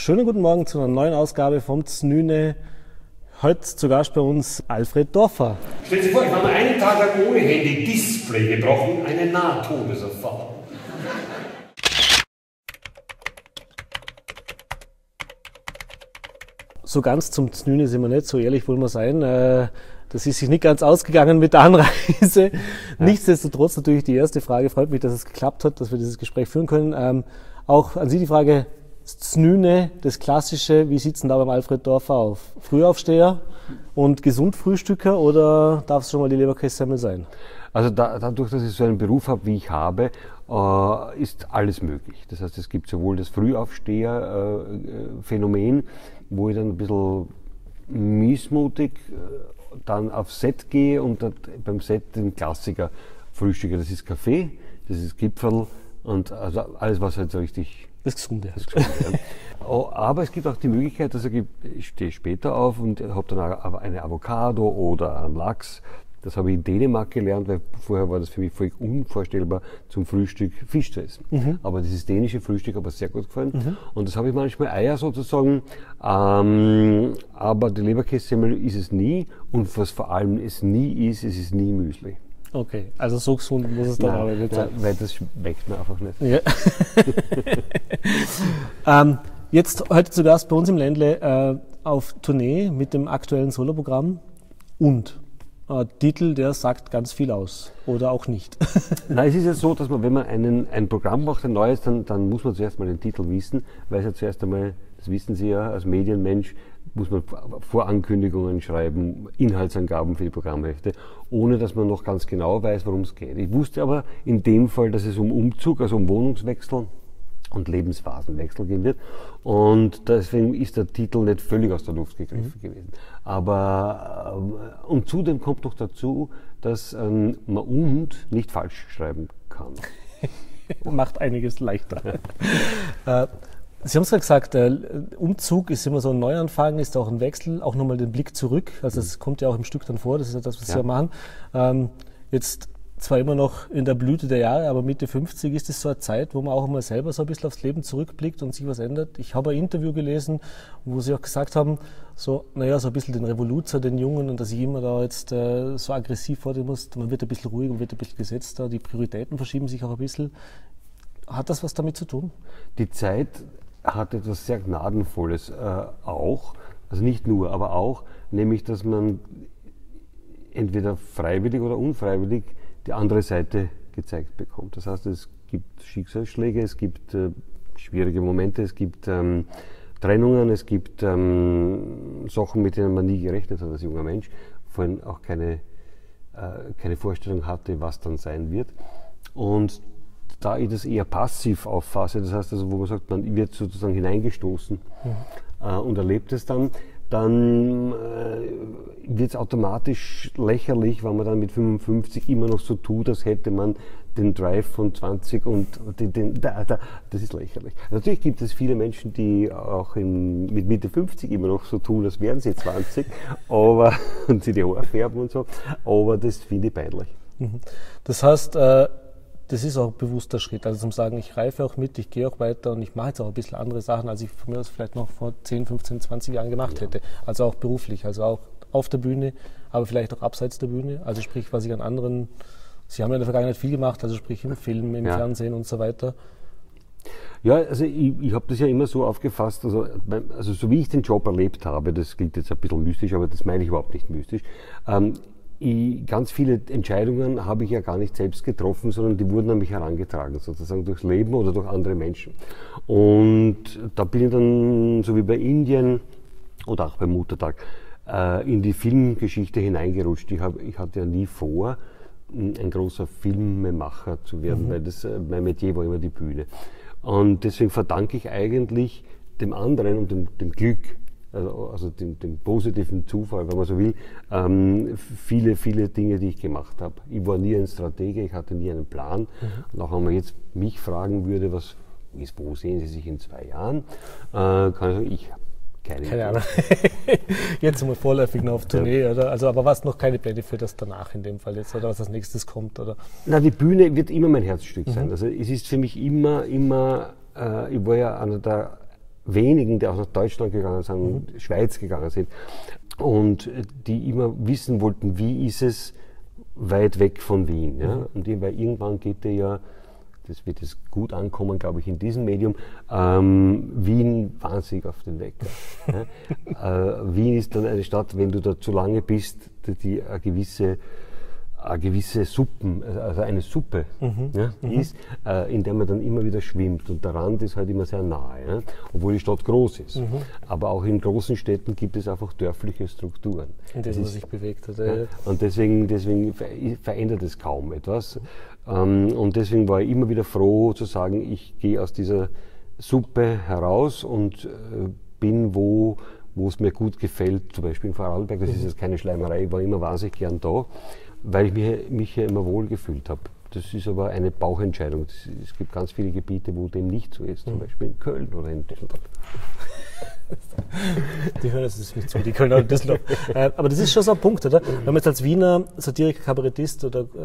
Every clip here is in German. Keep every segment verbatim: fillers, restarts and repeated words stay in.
Schönen guten Morgen zu einer neuen Ausgabe vom Znüne. Heute zu Gast bei uns Alfred Dorfer. Stellen Sie sich vor, ich habe einen Tag lang ohne Handy Display gebrochen, eine Nahtodeserfahrung. So ganz zum Znüne sind wir nicht, so ehrlich wollen wir sein. Das ist sich nicht ganz ausgegangen mit der Anreise. Ja. Nichtsdestotrotz natürlich die erste Frage. Freut mich, dass es geklappt hat, dass wir dieses Gespräch führen können. Auch an Sie die Frage, Znüne, das Klassische, wie sieht es denn da beim Alfred Dorfer auf? Frühaufsteher und Gesundfrühstücker oder darf es schon mal die Leberkässemmel sein? Also da, dadurch, dass ich so einen Beruf habe, wie ich habe, äh, ist alles möglich. Das heißt, es gibt sowohl das Frühaufsteher-Phänomen, äh, wo ich dann ein bisschen missmutig äh, dann aufs Set gehe und dann beim Set den Klassiker frühstücke. Das ist Kaffee, das ist Gipferl und also alles, was halt so richtig... Das Gesunde. Das Gesunde ja. Aber es gibt auch die Möglichkeit, dass ich, ich stehe später auf und habe dann eine Avocado oder einen Lachs. Das habe ich in Dänemark gelernt, weil vorher war das für mich völlig unvorstellbar, zum Frühstück Fisch zu essen. Mhm. Aber dieses dänische Frühstück hat mir sehr gut gefallen. Mhm. Und das habe ich manchmal Eier sozusagen. Ähm, aber die Leberkässemmel ist es nie. Und was vor allem es nie ist, es ist nie Müsli. Okay, also so gesund muss es dann Nein, aber nicht sein. Weil das schmeckt mir einfach nicht. Ja. ähm, jetzt heute zu Gast bei uns im Ländle äh, auf Tournee mit dem aktuellen Soloprogramm und äh, Titel, der sagt ganz viel aus oder auch nicht. Nein, es ist ja so, dass man, wenn man einen, ein Programm macht, ein neues, dann, dann muss man zuerst mal den Titel wissen, weil es ja zuerst einmal, das wissen Sie ja als Medienmensch, muss man Vorankündigungen schreiben, Inhaltsangaben für die Programmhefte, ohne dass man noch ganz genau weiß, worum es geht. Ich wusste aber in dem Fall, dass es um Umzug, also um Wohnungswechsel und Lebensphasenwechsel gehen wird. Und deswegen ist der Titel nicht völlig aus der Luft gegriffen mhm. gewesen. Aber, und zudem kommt noch dazu, dass ähm, man und nicht falsch schreiben kann. Macht einiges leichter. äh, Sie haben es ja gesagt, äh, Umzug ist immer so ein Neuanfang, ist auch ein Wechsel, auch nochmal den Blick zurück. Also es mhm. kommt ja auch im Stück dann vor, das ist ja das, was ja. Sie ja machen. Ähm, jetzt zwar immer noch in der Blüte der Jahre, aber Mitte fünfzig ist es so eine Zeit, wo man auch mal selber so ein bisschen aufs Leben zurückblickt und sich was ändert. Ich habe ein Interview gelesen, wo Sie auch gesagt haben, so, naja, so ein bisschen den Revoluzer, den Jungen, und dass ich immer da jetzt äh, so aggressiv vor dem muss. Man wird ein bisschen ruhiger, man wird ein bisschen gesetzter, die Prioritäten verschieben sich auch ein bisschen. Hat das was damit zu tun? Die Zeit hat etwas sehr Gnadenvolles äh, auch, also nicht nur, aber auch, nämlich, dass man entweder freiwillig oder unfreiwillig die andere Seite gezeigt bekommt. Das heißt, es gibt Schicksalsschläge, es gibt äh, schwierige Momente, es gibt ähm, Trennungen, es gibt ähm, Sachen, mit denen man nie gerechnet hat als junger Mensch, vorhin auch keine, äh, keine Vorstellung hatte, was dann sein wird. Und da ich das eher passiv auffasse, das heißt also, wo man sagt, man wird sozusagen hineingestoßen mhm. äh, und erlebt es dann, dann äh, wird es automatisch lächerlich, wenn man dann mit fünfundfünfzig immer noch so tut, als hätte man den Drive von zwanzig und den, den, da, da, das ist lächerlich. Natürlich gibt es viele Menschen, die auch in, mit Mitte fünfzig immer noch so tun, als wären sie zwanzig, aber, und sie die Haare färben und so, aber das finde ich peinlich. Mhm. Das heißt, äh das ist auch ein bewusster Schritt, also zum Sagen, ich reife auch mit, ich gehe auch weiter und ich mache jetzt auch ein bisschen andere Sachen, als ich von mir aus vielleicht noch vor zehn, fünfzehn, zwanzig Jahren gemacht ja. hätte. Also auch beruflich, also auch auf der Bühne, aber vielleicht auch abseits der Bühne. Also sprich, was ich an anderen, Sie haben ja in der Vergangenheit viel gemacht, also sprich im Film, im ja. Fernsehen und so weiter. Ja, also ich, ich habe das ja immer so aufgefasst, also, also so wie ich den Job erlebt habe, das klingt jetzt ein bisschen mystisch, aber das meine ich überhaupt nicht mystisch, ähm, Ich, ganz viele Entscheidungen habe ich ja gar nicht selbst getroffen, sondern die wurden an mich herangetragen, sozusagen durchs Leben oder durch andere Menschen. Und da bin ich dann, so wie bei Indien oder auch beim Muttertag, äh, in die Filmgeschichte hineingerutscht. Ich, hab, ich hatte ja nie vor, ein großer Filmemacher zu werden, mhm. weil das, mein Metier war immer die Bühne. Und deswegen verdanke ich eigentlich dem anderen und dem, dem Glück, also, also dem, dem positiven Zufall, wenn man so will, ähm, viele, viele Dinge, die ich gemacht habe. Ich war nie ein Stratege, ich hatte nie einen Plan. Mhm. Und auch wenn man jetzt mich fragen würde, was ist, wo sehen Sie sich in zwei Jahren, äh, kann ich sagen, ich habe keine, keine Ahnung. Jetzt einmal vorläufig noch auf Tournee, ja. Oder? Also, aber was noch keine Pläne für das danach in dem Fall jetzt, oder was als nächstes kommt, oder? Na, die Bühne wird immer mein Herzstück mhm. sein. Also es ist für mich immer, immer, äh, ich war ja einer der wenigen, die auch nach Deutschland gegangen sind, mhm. Schweiz gegangen sind und die immer wissen wollten, wie ist es weit weg von Wien. Ja? Mhm. Und weil irgendwann geht der ja, das wird es gut ankommen, glaube ich, in diesem Medium, ähm, Wien wahnsinnig auf den Wecker. Ja? äh, Wien ist dann eine Stadt, wenn du da zu lange bist, die, die eine gewisse eine gewisse Suppen, also eine Suppe mhm. ja, mhm. ist, äh, in der man dann immer wieder schwimmt und der Rand ist halt immer sehr nahe, ja, obwohl die Stadt groß ist. Mhm. Aber auch in großen Städten gibt es einfach dörfliche Strukturen. In denen man sich bewegt hat. Ja, und deswegen, deswegen verändert es kaum etwas. Ähm, und deswegen war ich immer wieder froh zu sagen, ich gehe aus dieser Suppe heraus und äh, bin wo wo es mir gut gefällt, zum Beispiel in Vorarlberg, das mhm. ist jetzt keine Schleimerei, ich war immer wahnsinnig gern da, weil ich mich, mich hier immer wohl gefühlt habe. Das ist aber eine Bauchentscheidung. Das, es gibt ganz viele Gebiete, wo dem nicht so ist, zum mhm. Beispiel in Köln oder in Düsseldorf. Die hören das nicht zu, die Kölner und Düsseldorf. äh, aber das ist schon so ein Punkt, oder? Wenn man jetzt als Wiener Satiriker, Kabarettist oder äh,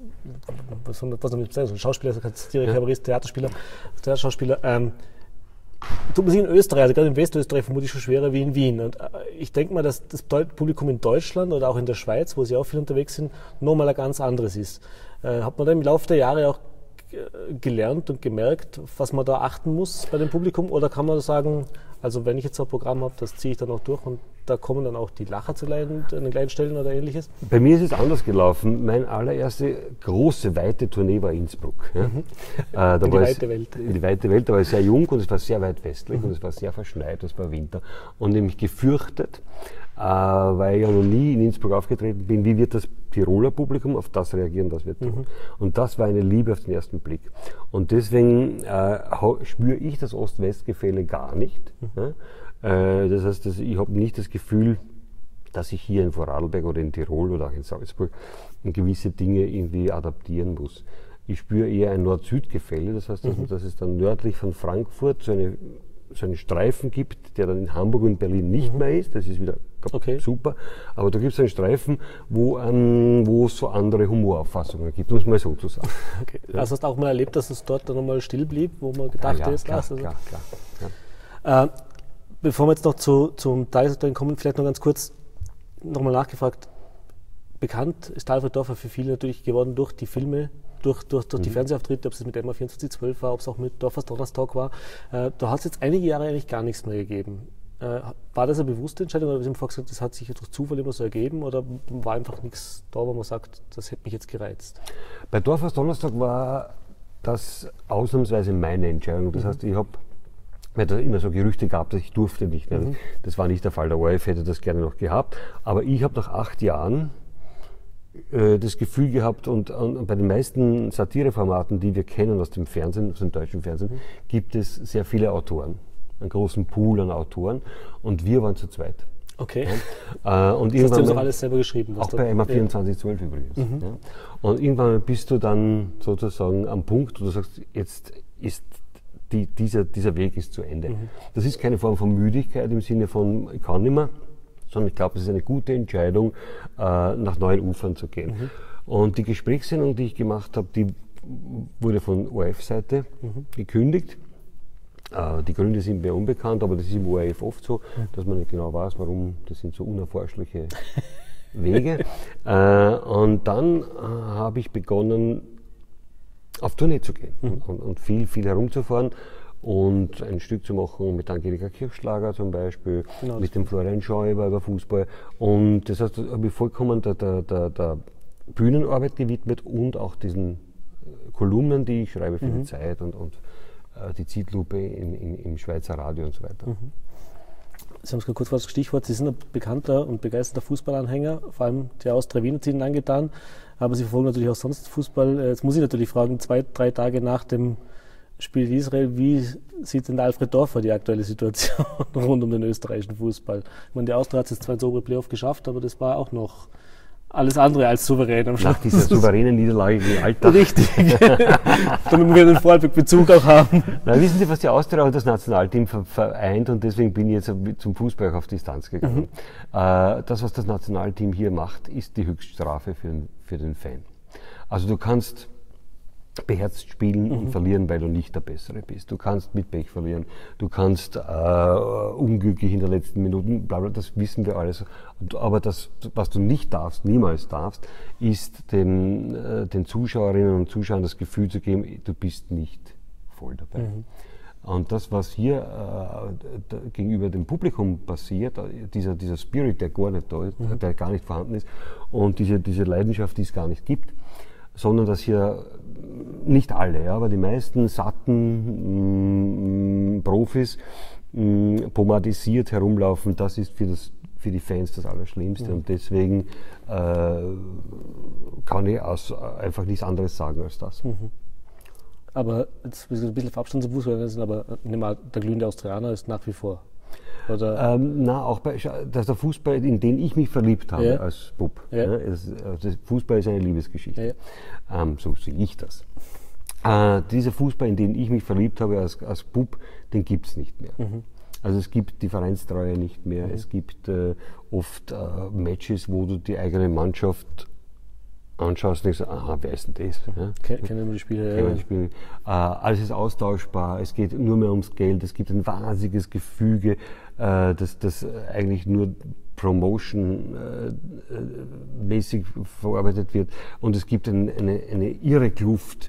was soll man mit sagen, so ein Schauspieler, Satiriker, ja. Kabarettist, Theaterspieler, Theaterschauspieler, ähm, tut man sich in Österreich, also gerade in Westösterreich vermutlich schon schwerer wie in Wien. Und ich denke mal, dass das Publikum in Deutschland oder auch in der Schweiz, wo sie auch viel unterwegs sind, nochmal ein ganz anderes ist. Äh, hat man da im Laufe der Jahre auch gelernt und gemerkt, was man da achten muss bei dem Publikum? Oder kann man sagen, also wenn ich jetzt so ein Programm habe, das ziehe ich dann auch durch und da kommen dann auch die Lacher zu an den kleinen Stellen oder ähnliches? Bei mir ist es anders gelaufen. Meine allererste große, weite Tournee war Innsbruck. Ja. Mhm. Äh, da in die war weite es, Welt. In die weite Welt, da war ich sehr jung und es war sehr weit westlich mhm. und es war sehr verschneit, es war Winter. Und nämlich gefürchtet, äh, weil ich ja noch nie in Innsbruck aufgetreten bin, wie wird das Tiroler Publikum auf das reagieren, was wir tun. Mhm. Und das war eine Liebe auf den ersten Blick. Und deswegen äh, spüre ich das Ost-West-Gefälle gar nicht. Mhm. Ja. Das heißt, ich habe nicht das Gefühl, dass ich hier in Vorarlberg oder in Tirol oder auch in Salzburg gewisse Dinge irgendwie adaptieren muss. Ich spüre eher ein Nord-Süd-Gefälle, das heißt, dass, mhm. dass es dann nördlich von Frankfurt so, eine, so einen Streifen gibt, der dann in Hamburg und Berlin nicht mhm. mehr ist, das ist wieder okay. super, aber da gibt es einen Streifen, wo, ähm, wo es so andere Humorauffassungen gibt, um es mal so zu sagen. Okay. Ja. Also hast du auch mal erlebt, dass es dort dann nochmal still blieb, wo man gedacht ja, ja, ist, klar, also klar, klar, ja. äh, Bevor wir jetzt noch zu, zum Tagesaktuellen kommen, vielleicht noch ganz kurz nochmal nachgefragt. Bekannt ist Alfred Dorfer für viele natürlich geworden durch die Filme, durch, durch, durch mhm. die Fernsehauftritte, ob es mit M A vierundzwanzig zwölf war, ob es auch mit Dorfers Donnerstag war. Äh, da hat es jetzt einige Jahre eigentlich gar nichts mehr gegeben. Äh, war das eine bewusste Entscheidung oder wie Sie vorhin gesagt, das hat sich durch Zufall immer so ergeben oder war einfach nichts da, wo man sagt, das hätte mich jetzt gereizt? Bei Dorfers Donnerstag war das ausnahmsweise meine Entscheidung. Das mhm. heißt, ich habe weil es immer so Gerüchte gab, dass ich durfte nicht mehr. Mhm. Das war nicht der Fall. Der O R F hätte das gerne noch gehabt. Aber ich habe nach acht Jahren äh, das Gefühl gehabt und, und bei den meisten Satireformaten, die wir kennen aus dem Fernsehen, aus dem deutschen Fernsehen, mhm. gibt es sehr viele Autoren. Einen großen Pool an Autoren. Und wir waren zu zweit. Okay. Ja. Äh, und das hast du auch alles selber geschrieben? Auch bei M A vierundzwanzig zwölf ja. übrigens. Mhm. Ja. Und irgendwann bist du dann sozusagen am Punkt, wo du sagst, jetzt ist Die, dieser, dieser Weg ist zu Ende. Mhm. Das ist keine Form von Müdigkeit im Sinne von, ich kann nicht mehr, sondern ich glaube, es ist eine gute Entscheidung, äh, nach neuen Ufern zu gehen. Mhm. Und die Gesprächssendung, die ich gemacht habe, die wurde von O R F-Seite mhm. gekündigt. Äh, die Gründe sind mir unbekannt, aber das ist im O R F oft so, mhm. dass man nicht genau weiß, warum, das sind so unerforschliche Wege. äh, und dann äh, habe ich begonnen, auf Tournee zu gehen mhm. und, und viel, viel herumzufahren und ein Stück zu machen mit Angelika Kirchschlager zum Beispiel, genau, mit dem Florian Schäuber über Fußball. Und das heißt, da habe ich vollkommen der, der, der, der Bühnenarbeit gewidmet und auch diesen Kolumnen, die ich schreibe für mhm. die Zeit und, und äh, die Zeitlupe in, in, im Schweizer Radio und so weiter. Mhm. Sie haben es gerade kurz vor das Stichwort, Sie sind ein bekannter und begeisterter Fußballanhänger, vor allem der Austria-Wiener sind angetan, aber Sie verfolgen natürlich auch sonst Fußball. Jetzt muss ich natürlich fragen, zwei, drei Tage nach dem Spiel in Israel, wie sieht denn der Alfred Dorfer die aktuelle Situation rund um den österreichischen Fußball? Ich meine, die Austria hat es jetzt zwar ins obere Playoff geschafft, aber das war auch noch alles andere als souverän am Schluss. Nach dieser souveränen Niederlage im Alltag. Richtig. Damit wir den Vorarlberg-Bezug auch haben. Na, wissen Sie, was die Austria und das Nationalteam vereint, und deswegen bin ich jetzt zum Fußball auch auf Distanz gegangen. Mhm. Das, was das Nationalteam hier macht, ist die Höchststrafe für den, für den Fan. Also du kannst beherzt spielen mhm. und verlieren, weil du nicht der Bessere bist. Du kannst mit Pech verlieren, du kannst äh, unglücklich in den letzten Minuten, bla bla, das wissen wir alles. Aber das, was du nicht darfst, niemals darfst, ist den, äh, den Zuschauerinnen und Zuschauern das Gefühl zu geben, du bist nicht voll dabei. Mhm. Und das, was hier äh, gegenüber dem Publikum passiert, dieser, dieser Spirit, der gar nicht da ist, mhm. der gar nicht vorhanden ist, und diese, diese Leidenschaft, die es gar nicht gibt, sondern dass hier nicht alle, ja, aber die meisten satten mh, Profis mh, pomadisiert herumlaufen, das ist für, das, für die Fans das Allerschlimmste. Mhm. Und deswegen äh, kann ich aus, einfach nichts anderes sagen als das. Mhm. Aber jetzt ein bisschen auf Abstand zum Fußball sind, aber nehmen wir, der glühende Austrianer ist nach wie vor. Oder? Ähm, na, auch bei, dass der Fußball, in den ich mich verliebt habe ja. als Bub. Ja. Ja, das, das Fußball ist eine Liebesgeschichte. Ja. Ähm, so sehe ich das. Äh, dieser Fußball, in den ich mich verliebt habe als, als Bub, den gibt es nicht mehr. Mhm. Also es gibt die Vereinstreue nicht mehr. Mhm. Es gibt äh, oft äh, Matches, wo du die eigene Mannschaft anschaust und denkst, aha, wer ist denn das? Ja? Kennen wir die Spiele? Ja. Die Spiele. Äh, alles ist austauschbar, es geht nur mehr ums Geld, es gibt ein wahnsinniges Gefüge, äh, das, das eigentlich nur Promotion-mäßig äh, verarbeitet wird, und es gibt ein, eine, eine irre Kluft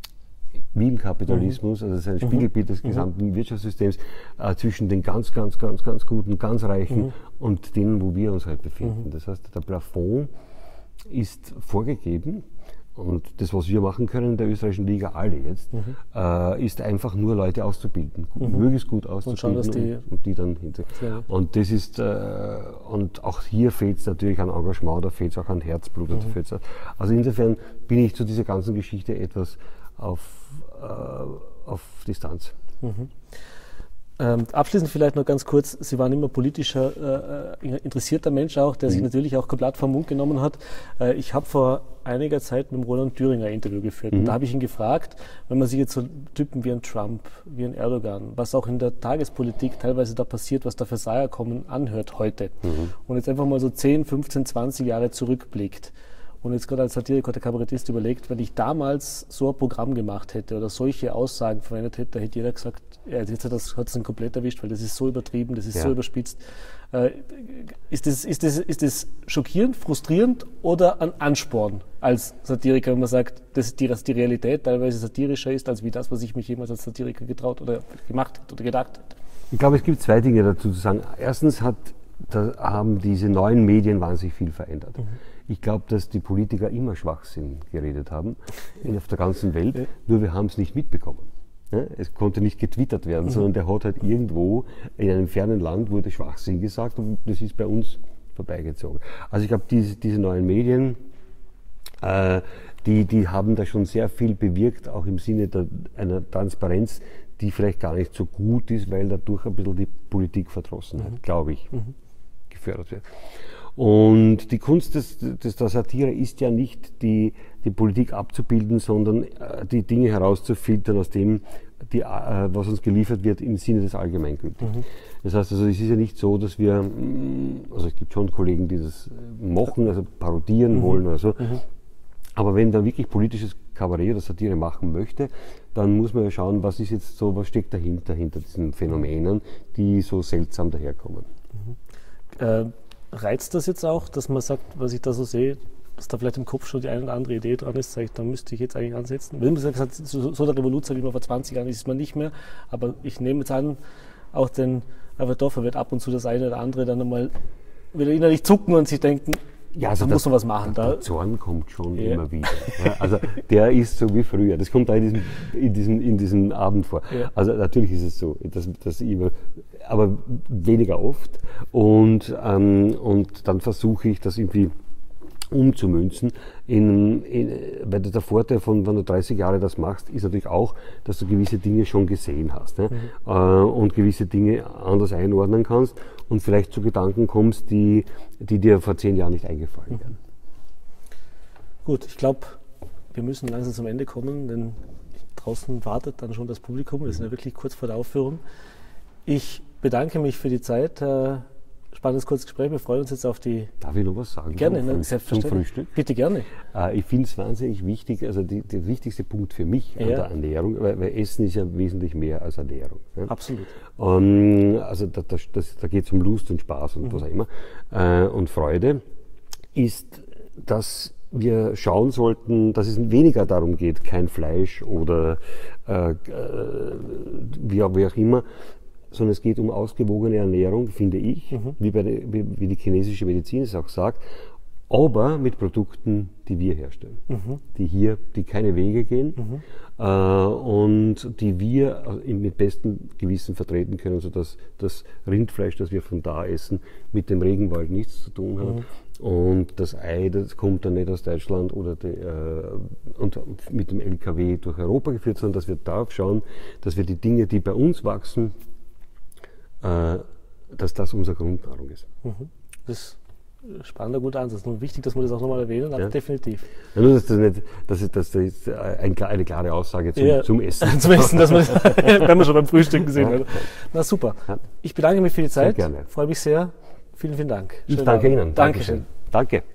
wie im Kapitalismus, mhm. also es ist ein Spiegelbild des gesamten mhm. Wirtschaftssystems, äh, zwischen den ganz, ganz, ganz, ganz guten, ganz Reichen mhm. und denen, wo wir uns halt befinden. Mhm. Das heißt, der Plafond ist vorgegeben, und das, was wir machen können in der österreichischen Liga, alle jetzt, mhm. äh, ist einfach nur Leute auszubilden, mhm. möglichst gut auszubilden, und, schauen, die, und, und die dann hinter. Ja. Und das ist, äh, und auch hier fehlt es natürlich an Engagement, da fehlt es auch an Herzblut. Mhm. Da also insofern bin ich zu dieser ganzen Geschichte etwas auf, äh, auf Distanz. Mhm. Ähm, abschließend vielleicht noch ganz kurz, Sie waren immer politischer äh, interessierter Mensch auch, der mhm. sich natürlich auch komplett vom Mund genommen hat. Äh, ich habe vor einiger Zeit mit dem Roland Thüringer ein Interview geführt, mhm. und da habe ich ihn gefragt, wenn man sich jetzt so Typen wie ein Trump, wie ein Erdogan, was auch in der Tagespolitik teilweise da passiert, was da für Seier kommen, anhört heute, mhm. und jetzt einfach mal so zehn, fünfzehn, zwanzig Jahre zurückblickt, und jetzt gerade als Satiriker, der Kabarettist überlegt, wenn ich damals so ein Programm gemacht hätte oder solche Aussagen verwendet hätte, hätte jeder gesagt, ja, jetzt hat das hat es ihn komplett erwischt, weil das ist so übertrieben, das ist ja. so überspitzt. Äh, ist, das, ist, das, ist das schockierend, frustrierend oder ein Ansporn als Satiriker, wenn man sagt, dass die, dass die Realität teilweise satirischer ist, als wie das, was ich mich jemals als Satiriker getraut oder gemacht hätte oder gedacht hätte? Ich glaube, es gibt zwei Dinge dazu zu sagen. Erstens hat, da haben diese neuen Medien wahnsinnig viel verändert. Mhm. Ich glaube, dass die Politiker immer Schwachsinn geredet haben, auf der ganzen Welt, ja. nur wir haben es nicht mitbekommen. Ja, es konnte nicht getwittert werden, mhm. sondern der hat halt irgendwo in einem fernen Land wurde Schwachsinn gesagt, und das ist bei uns vorbeigezogen. Also ich glaube, diese, diese neuen Medien, äh, die, die haben da schon sehr viel bewirkt, auch im Sinne der, einer Transparenz, die vielleicht gar nicht so gut ist, weil dadurch ein bisschen die Politikverdrossenheit, mhm. glaube ich, mhm. gefördert wird. Und die Kunst des, des, der Satire ist ja nicht, die, die Politik abzubilden, sondern äh, die Dinge herauszufiltern aus dem, die, äh, was uns geliefert wird im Sinne des Allgemeingültigen. Mhm. Das heißt also, es ist ja nicht so, dass wir, also es gibt schon Kollegen, die das machen, also parodieren mhm. wollen oder so, mhm. aber wenn man wirklich politisches Kabarett oder Satire machen möchte, dann muss man ja schauen, was ist jetzt so, was steckt dahinter, hinter diesen Phänomenen, die so seltsam daherkommen. Mhm. Äh, reizt das jetzt auch, dass man sagt, was ich da so sehe, dass da vielleicht im Kopf schon die eine oder andere Idee dran ist, sage ich, da müsste ich jetzt eigentlich ansetzen. Wenn man sagt, so, so der Revolution wie man vor zwanzig Jahren ist, ist man nicht mehr, aber ich nehme jetzt an, auch den Alverdorfer wird ab und zu das eine oder andere dann einmal wieder innerlich zucken und sich denken, ja, also da muss man was machen. Der, der Zorn kommt schon ja. immer wieder. Ja, also der ist so wie früher. Das kommt da in diesem, in diesem, in diesem Abend vor. Ja. Also natürlich ist es so, dass, dass immer, aber weniger oft. Und, ähm, und dann versuche ich das irgendwie umzumünzen. In, in, weil der Vorteil von, wenn du dreißig Jahre das machst, ist natürlich auch, dass du gewisse Dinge schon gesehen hast, ne? Mhm. äh, und gewisse Dinge anders einordnen kannst und vielleicht zu Gedanken kommst, die, die dir vor zehn Jahren nicht eingefallen mhm. wären. Gut, ich glaube, wir müssen langsam zum Ende kommen, denn draußen wartet dann schon das Publikum. Wir sind ja wirklich kurz vor der Aufführung. Ich bedanke mich für die Zeit, Herr spannendes kurzes Gespräch. Wir freuen uns jetzt auf die... Darf ich noch was sagen? Gerne, zum, ne? Früh- Selbstverständlich. Zum Frühstück? Bitte gerne. Äh, ich finde es wahnsinnig wichtig, also die, der wichtigste Punkt für mich an Ja. der Ernährung, weil, weil Essen ist ja wesentlich mehr als Ernährung. Ja? Absolut. Ähm, also da, da, das, da geht es um Lust und Spaß und Mhm. was auch immer äh, und Freude, ist, dass wir schauen sollten, dass es weniger darum geht, kein Fleisch oder äh, äh, wie, auch- wie auch immer, sondern es geht um ausgewogene Ernährung, finde ich, Mhm. wie, bei der, wie, wie die chinesische Medizin es auch sagt, aber mit Produkten, die wir herstellen, Mhm. die hier, die keine Wege gehen äh, und die wir äh, mit bestem Gewissen vertreten können, sodass das Rindfleisch, das wir von da essen, mit dem Regenwald nichts zu tun hat. Und das Ei, das kommt dann nicht aus Deutschland oder die, äh, und mit dem L K W durch Europa geführt, sondern dass wir darauf schauen, dass wir die Dinge, die bei uns wachsen, äh, dass das unsere Grundnahrung ist. Das ist ein spannender, guter Ansatz. Nur wichtig, dass wir das auch nochmal erwähnen, aber Ja. definitiv. Ja, nur, dass das nicht, dass das, das ist ein, eine klare Aussage zum, Ja. zum Essen. Zum Essen, dass wir das, wenn wir schon beim Frühstück gesehen Ja. haben. Na super. Ja. Ich bedanke mich für die Zeit. gerne. Freue mich sehr. Vielen, vielen Dank. Ich Schönen danke Abend. Ihnen. Dankeschön. Danke.